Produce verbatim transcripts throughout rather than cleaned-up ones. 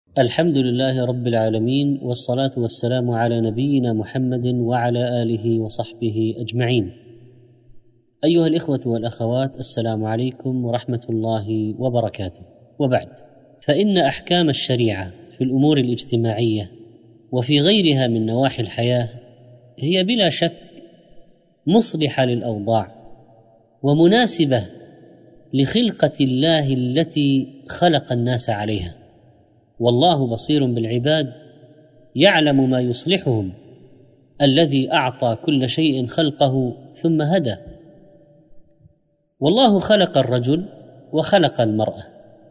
الحمد لله رب العالمين، والصلاة والسلام على نبينا محمد وعلى آله وصحبه أجمعين. أيها الإخوة والأخوات، السلام عليكم ورحمة الله وبركاته. وبعد، فإن أحكام الشريعة في الأمور الاجتماعية وفي غيرها من نواحي الحياة هي بلا شك مصلحة للأوضاع ومناسبة لخلقة الله التي خلق الناس عليها، والله بصير بالعباد يعلم ما يصلحهم، الذي أعطى كل شيء خلقه ثم هدى. والله خلق الرجل وخلق المرأة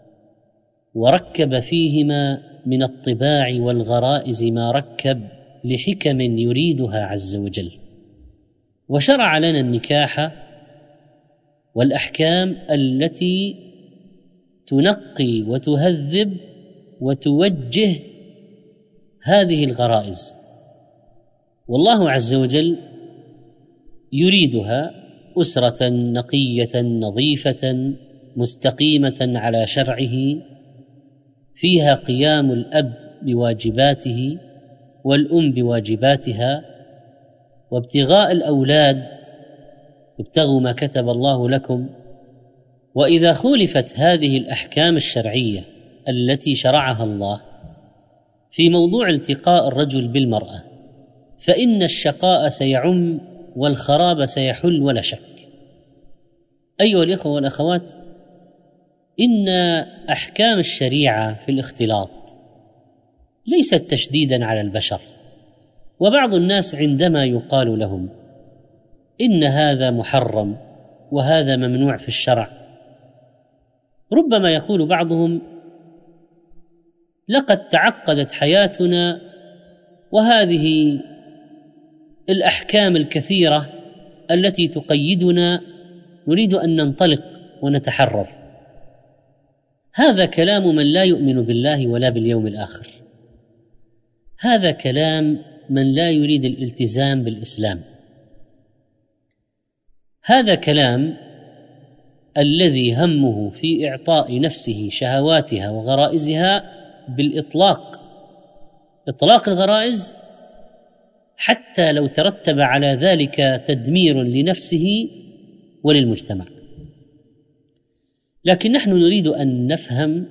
وركب فيهما من الطباع والغرائز ما ركب لحكم يريدها عز وجل، وشرع لنا النكاح والأحكام التي تنقي وتهذب وتوجه هذه الغرائز، والله عز وجل يريدها أسرة نقية نظيفة مستقيمة على شرعه، فيها قيام الأب بواجباته والأم بواجباتها، وابتغاء الأولاد ابتغوا ما كتب الله لكم. وإذا خولفت هذه الأحكام الشرعية التي شرعها الله في موضوع التقاء الرجل بالمرأة، فإن الشقاء سيعم والخراب سيحل ولا شك. أيها الإخوة والأخوات، إن أحكام الشريعة في الاختلاط ليست تشديدا على البشر، وبعض الناس عندما يقال لهم إن هذا محرم وهذا ممنوع في الشرع، ربما يقول بعضهم: لقد تعقدت حياتنا وهذه الأحكام الكثيرة التي تقيدنا نريد أن ننطلق ونتحرر. هذا كلام من لا يؤمن بالله ولا باليوم الآخر، هذا كلام من لا يريد الالتزام بالإسلام، هذا كلام الذي همه في إعطاء نفسه شهواتها وغرائزها بالإطلاق، إطلاق الغرائز، حتى لو ترتب على ذلك تدمير لنفسه وللمجتمع. لكن نحن نريد أن نفهم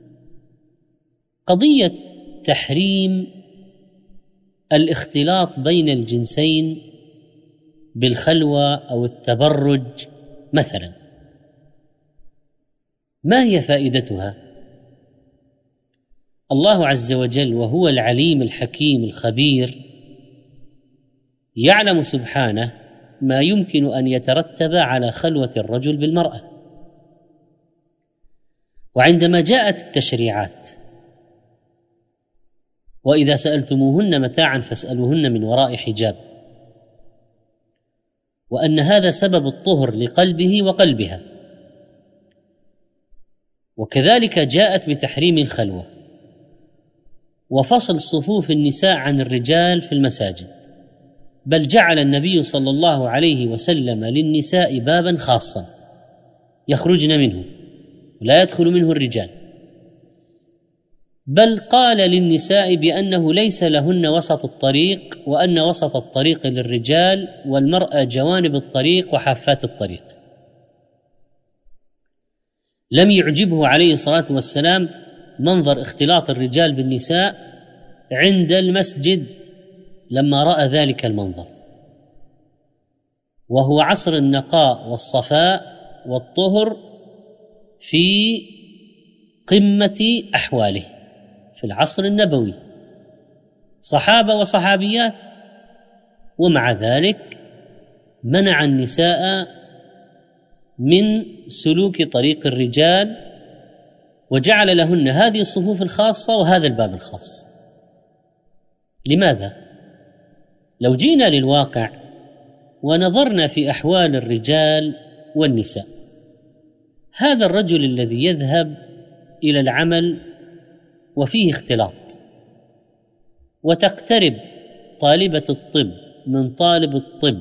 قضية تحريم الاختلاط بين الجنسين بالخلوة أو التبرج مثلا، ما هي فائدتها؟ الله عز وجل وهو العليم الحكيم الخبير يعلم سبحانه ما يمكن أن يترتب على خلوة الرجل بالمرأة. وعندما جاءت التشريعات: وإذا سألتموهن متاعا فاسألوهن من وراء حجاب، وأن هذا سبب الطهر لقلبه وقلبها، وكذلك جاءت بتحريم الخلوة وفصل صفوف النساء عن الرجال في المساجد، بل جعل النبي صلى الله عليه وسلم للنساء بابا خاصا يخرجن منه ولا يدخل منه الرجال، بل قال للنساء بأنه ليس لهن وسط الطريق، وأن وسط الطريق للرجال والمرأة جوانب الطريق وحافات الطريق. لم يعجبه عليه الصلاة والسلام منظر اختلاط الرجال بالنساء عند المسجد لما رأى ذلك المنظر، وهو عصر النقاء والصفاء والطهر في قمة أحواله، في العصر النبوي، صحابة وصحابيات، ومع ذلك منع النساء من سلوك طريق الرجال وجعل لهن هذه الصفوف الخاصة وهذا الباب الخاص. لماذا؟ لو جينا للواقع ونظرنا في أحوال الرجال والنساء، هذا الرجل الذي يذهب إلى العمل وفيه اختلاط، وتقترب طالبة الطب من طالب الطب،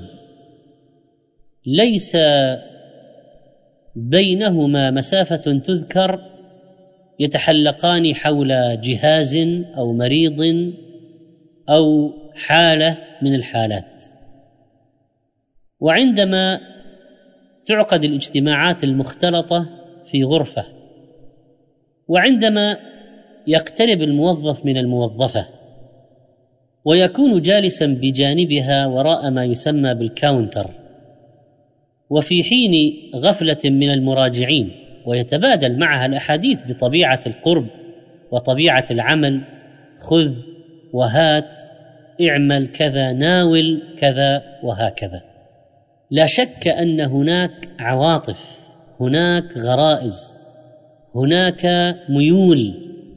ليس بينهما مسافة تذكر يتحلقان حول جهاز أو مريض أو حالة من الحالات. وعندما تعقد الاجتماعات المختلطة في غرفة، وعندما يقترب الموظف من الموظفة ويكون جالسا بجانبها وراء ما يسمى بالكاونتر، وفي حين غفلة من المراجعين، ويتبادل معها الأحاديث بطبيعة القرب وطبيعة العمل، خذ وهات، اعمل كذا، ناول كذا، وهكذا. لا شك أن هناك عواطف، هناك غرائز، هناك ميول.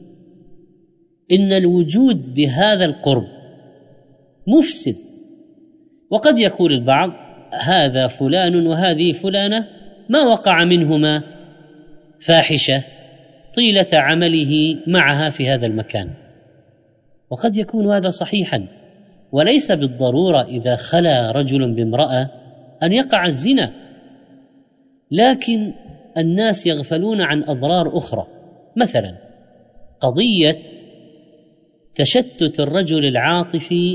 إن الوجود بهذا القرب مفسد. وقد يقول البعض هذا فلان وهذه فلانة ما وقع منهما فاحشة طيلة عمله معها في هذا المكان، وقد يكون هذا صحيحا، وليس بالضرورة إذا خلا رجل بامرأة أن يقع الزنا، لكن الناس يغفلون عن أضرار أخرى. مثلا قضية تشتت الرجل العاطفي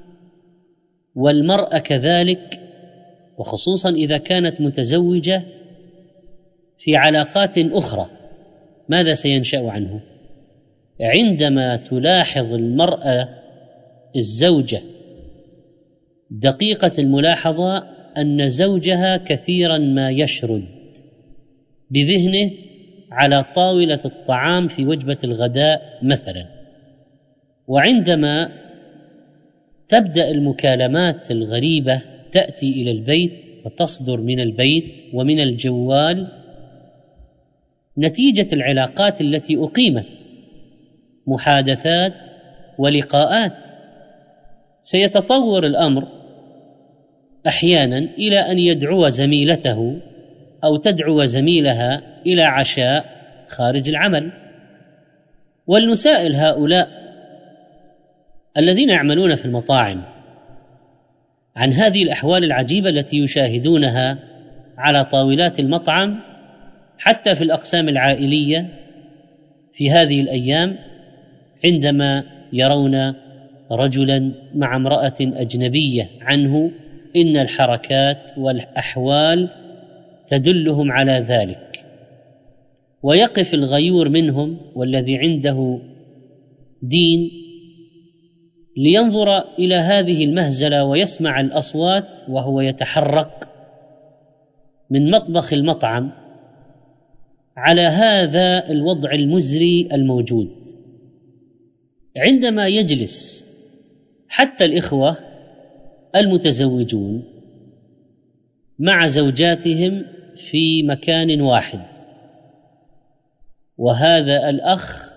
والمرأة كذلك، وخصوصا إذا كانت متزوجة في علاقات أخرى. ماذا سينشأ عنه؟ عندما تلاحظ المرأة الزوجة دقيقة الملاحظة أن زوجها كثيرا ما يشرد بذهنه على طاولة الطعام في وجبة الغداء مثلا، وعندما تبدأ المكالمات الغريبة تأتي إلى البيت وتصدر من البيت ومن الجوال نتيجة العلاقات التي أقيمت، محادثات ولقاءات، سيتطور الأمر أحيانا إلى أن يدعو زميلته أو تدعو زميلها إلى عشاء خارج العمل. ولنسائل هؤلاء الذين يعملون في المطاعم عن هذه الأحوال العجيبة التي يشاهدونها على طاولات المطعم حتى في الأقسام العائلية في هذه الأيام، عندما يرون رجلا مع امرأة أجنبية عنه، إن الحركات والأحوال تدلهم على ذلك. ويقف الغيور منهم والذي عنده دين لينظر إلى هذه المهزلة ويسمع الأصوات وهو يتحرك من مطبخ المطعم على هذا الوضع المزري الموجود. عندما يجلس حتى الإخوة المتزوجون مع زوجاتهم في مكان واحد، وهذا الأخ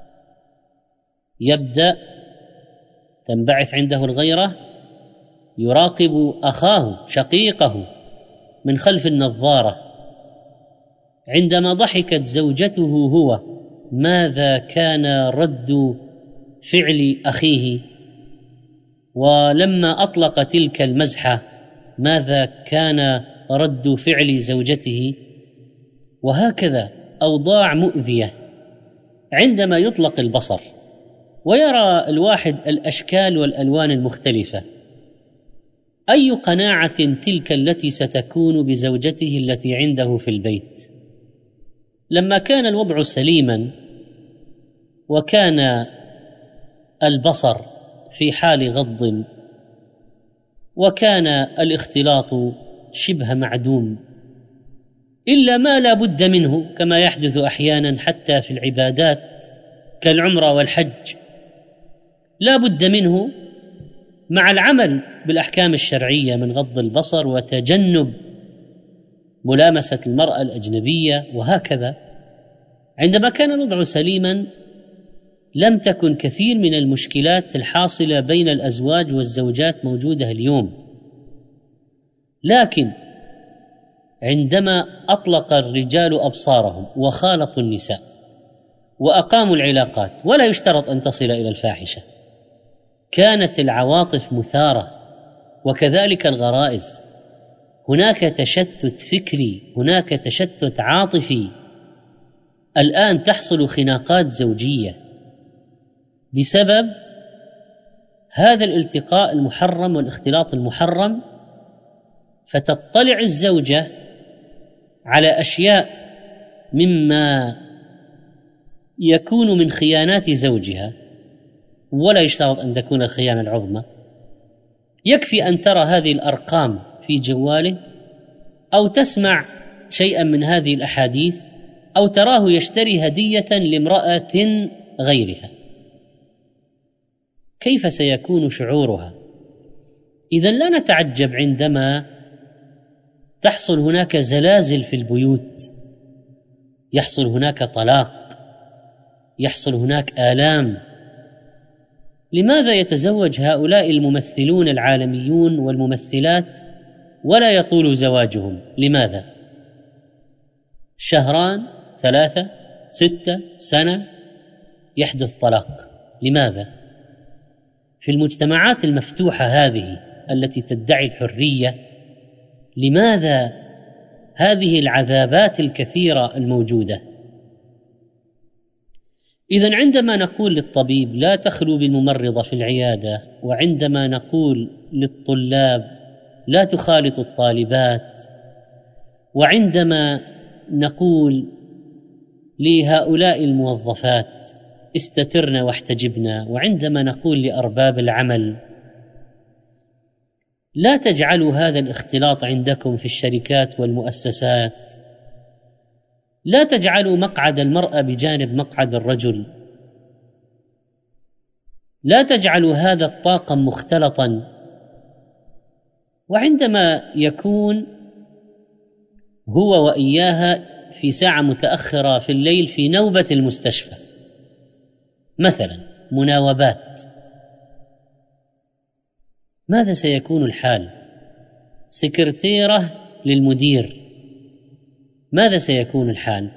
يبدأ تنبعث عنده الغيرة، يراقب أخاه شقيقه من خلف النظارة. عندما ضحكت زوجته هو ماذا كان رد فعل أخيه؟ ولما أطلق تلك المزحة ماذا كان رد فعل زوجته؟ وهكذا أوضاع مؤذية. عندما يطلق البصر ويرى الواحد الأشكال والألوان المختلفة، أي قناعة تلك التي ستكون بزوجته التي عنده في البيت؟ لما كان الوضع سليما وكان البصر في حال غض وكان الاختلاط شبه معدوم، إلا ما لا بد منه كما يحدث أحيانا حتى في العبادات كالعمرة والحج، لا بد منه مع العمل بالأحكام الشرعية من غض البصر وتجنب ملامسة المرأة الأجنبية وهكذا. عندما كان الوضع سليما لم تكن كثير من المشكلات الحاصلة بين الأزواج والزوجات موجودة اليوم، لكن عندما أطلق الرجال أبصارهم وخالطوا النساء وأقاموا العلاقات، ولا يشترط أن تصل إلى الفاحشة، كانت العواطف مثارة وكذلك الغرائز. هناك تشتت فكري، هناك تشتت عاطفي. الآن تحصل خناقات زوجية بسبب هذا الالتقاء المحرم والاختلاط المحرم، فتطلع الزوجة على أشياء مما يكون من خيانات زوجها، ولا يشترط أن تكون الخيانة العظمى، يكفي أن ترى هذه الأرقام في جواله أو تسمع شيئا من هذه الأحاديث أو تراه يشتري هدية لامرأة غيرها. كيف سيكون شعورها؟ إذن لا نتعجب عندما تحصل هناك زلازل في البيوت، يحصل هناك طلاق، يحصل هناك آلام. لماذا يتزوج هؤلاء الممثلون العالميون والممثلات ولا يطول زواجهم؟ لماذا؟ شهران، ثلاثة، ستة، سنة، يحدث طلاق. لماذا؟ في المجتمعات المفتوحة هذه التي تدعي الحرية، لماذا هذه العذابات الكثيرة الموجودة؟ إذن عندما نقول للطبيب لا تخلو بالممرضة في العيادة، وعندما نقول للطلاب لا تخالطوا الطالبات، وعندما نقول لهؤلاء الموظفات استترنا واحتجبنا، وعندما نقول لأرباب العمل لا تجعلوا هذا الاختلاط عندكم في الشركات والمؤسسات، لا تجعلوا مقعد المرأة بجانب مقعد الرجل، لا تجعلوا هذا الطاقم مختلطا، وعندما يكون هو وإياها في ساعة متأخرة في الليل في نوبة المستشفى مثلا، مناوبات، ماذا سيكون الحال؟ سكرتيرة للمدير، ماذا سيكون الحال؟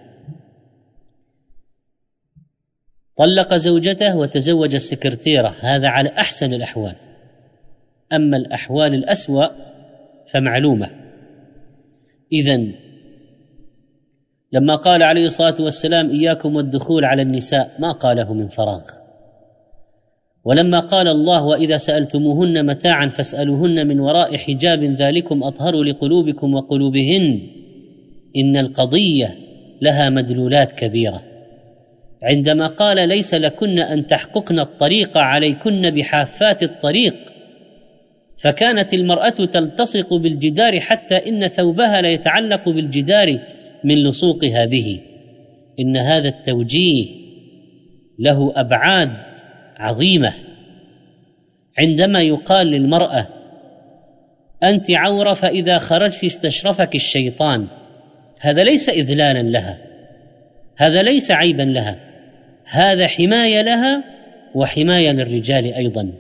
طلق زوجته وتزوج السكرتيرة، هذا على أحسن الأحوال. أما الأحوال الأسوأ فمعلومة. إذن لما قال عليه الصلاة والسلام إياكم والدخول على النساء ما قاله من فراغ، ولما قال الله وإذا سألتموهن متاعا فاسألوهن من وراء حجاب ذلكم أطهر لقلوبكم وقلوبهن، إن القضية لها مدلولات كبيرة. عندما قال ليس لكن أن تحققن الطريق عليكن بحافات الطريق، فكانت المرأة تلتصق بالجدار حتى إن ثوبها لا يتعلق بالجدار من لصوقها به. إن هذا التوجيه له أبعاد عظيمة. عندما يقال للمرأة أنت عورة فإذا خرجت استشرفك الشيطان، هذا ليس إذلالا لها، هذا ليس عيبا لها، هذا حماية لها وحماية للرجال أيضا.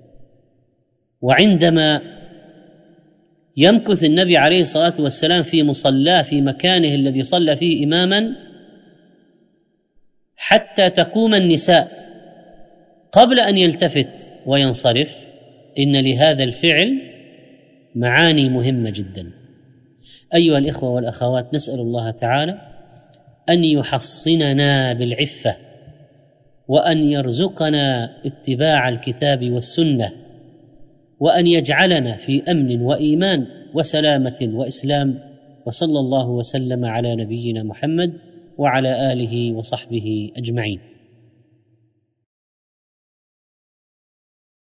وعندما يمكث النبي عليه الصلاة والسلام في مصلاه في مكانه الذي صلى فيه إماما حتى تقوم النساء قبل أن يلتفت وينصرف، إن لهذا الفعل معاني مهمة جدا. أيها الإخوة والأخوات، نسأل الله تعالى أن يحصننا بالعفة، وأن يرزقنا اتباع الكتاب والسنة، وأن يجعلنا في أمن وإيمان وسلامة وإسلام. وصلى الله وسلم على نبينا محمد وعلى آله وصحبه أجمعين.